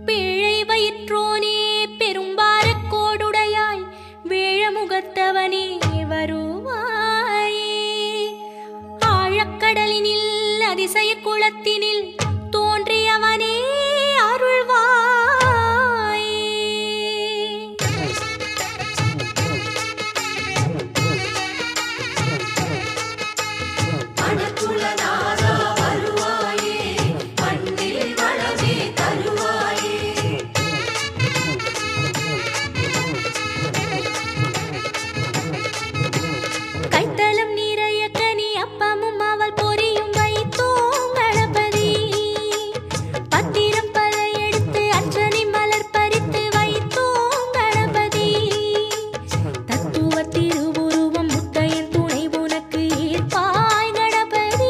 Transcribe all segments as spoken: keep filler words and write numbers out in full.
பேழை வயிற்றோனே பெரும்பாரக் கோடுடையாய் வேழமுகத்தவனே வருவாயே. ஆழக்கடலினில் அதிசய குளத்தினில் தோன்றியவனே அருள்வாயே. மணக்குளநாதா வருவாயே, மண்ணில் வளமே தருவாயே. கைத்தலம் நிறைய கனி அப்பமும் அவள் பொரியும் வைத்தோம் கணபதி. பத்திரம் பல எடுத்து அர்ச்சனை மலர் பறித்து வைத்தோம் கணபதி. தத்துவ திருவுருவம் முத்தையன் துணை உனக்கு ஏற்பாய் கணபதி.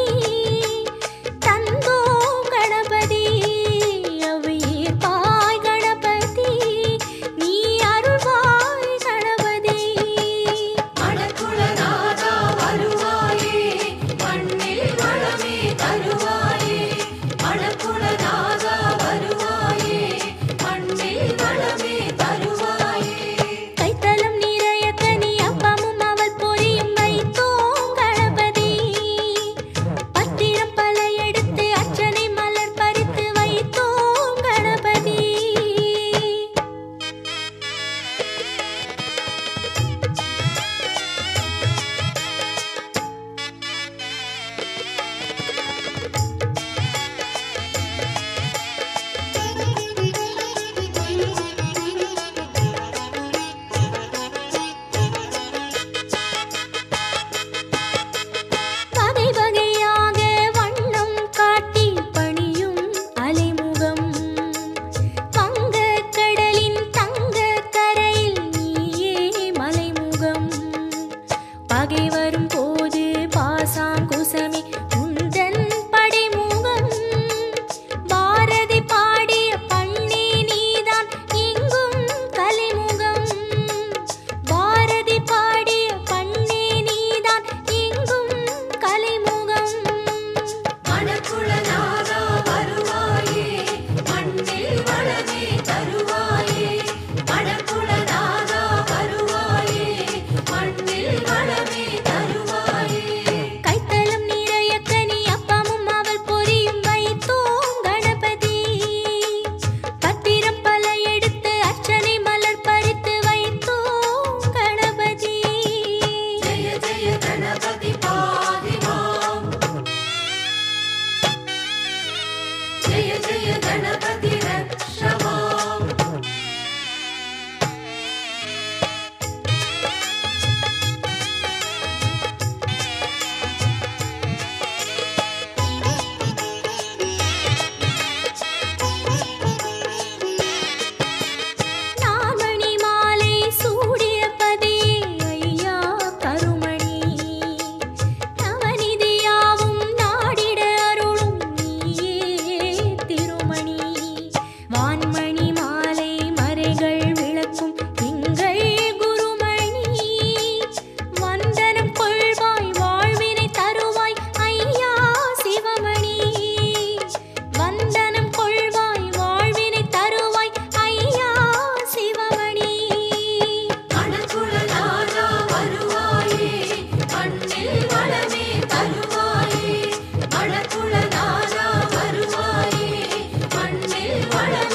தந்தோம் கணபதி அவை ஏற்பாய் கணபதி. நீ அருள்வாய் கணபதி. மணக்குளநாதா வருவாயே, மண்ணில் வளமே தருவாயே. மணக்குளநாதா வருவாயே, மண்ணில் வளமே தருவாயே. கைத்தலம் நிறைய கனி அப்பமும் அவள் பொரியும் வைத்தோம் கணபதி. பத்திரம் பல எடுத்து அர்ச்சனை மலர் பறித்து வைத்தோம் கணபதி. வகை வகையாக வண்ணம் காட்டி பணியும் அலைமுகம். வங்கக் கடலின் தங்கக் கரையில் நீயே மலைமுகம். பகை வரும் போது பாசாங்குசமே உந்தன் படைமுகம். பாரதி பாடிய பண்ணே நீதான் இங்கும் கலைமுகம். பாரதி பாடிய பண்ணே நீதான் இங்கும் கலைமுகம். மணக்குளநாதா வருவாயே, மண்ணில் வளமே தருவாயே. மணக்குளநாதா வருவாயே, மண்ணில் வளமே தருவாயே. கைத்தலம் நிறைய கனி அப்பமும் அவள் பொரியும் வைத்தோம் கணபதி. பத்திரம் பல எடுத்து அர்ச்சனை மலர் பறித்து வைத்தோம் கணபதி. ஜெய ஜெய கணபதி பாதிமாம், ஜெய ஜெய கணபதி ரக்ஷமாம். நாமணி மாலை சூடிய பதியே ஐயா கருமணி. நவநிதியாவும் நாடிட அருளும் நீயே திருமணி. வான்மணி மாலை மறைகள் விளக்கும் எங்கள் குருமணி. வந்தனம் கொள்வாய் வாழ்வினை தருவாய் ஐயா சிவமணி. வந்தனம் கொள்வாய் வாழ்வினை தருவாய் ஐயா சிவமணி. மணக்குளநாதா வருவாயே, மண்ணில் வளமே தருவாயே. மணக்குளநாதா வருவாயே, மண்ணில் வளமே